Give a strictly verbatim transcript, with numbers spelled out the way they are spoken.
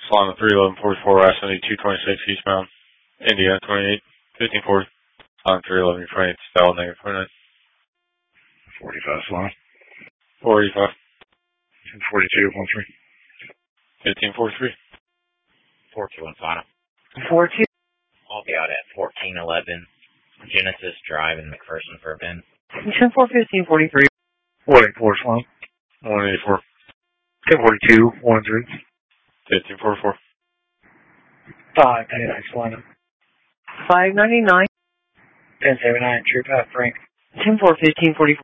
Solana three eleven forty-four, I seventy two twenty-six eastbound. India twenty-eight fifteen forty. Solana three eleven twenty-eight, Stella negative twenty-nine. forty-five Solana. four eighty-five. ten forty-two one three. fifteen forty-three. four two one Solana. four two. I'll be out at fourteen eleven Genesis Drive in McPherson for a bin. ten four fifteen forty-three. one eighty-four Solana. one eighty-four. ten forty-two one three. fifteen forty-four. five ninety-nine Solana. five ninety-nine. ten seventy-nine True Path Frank. ten four fifteen forty-four.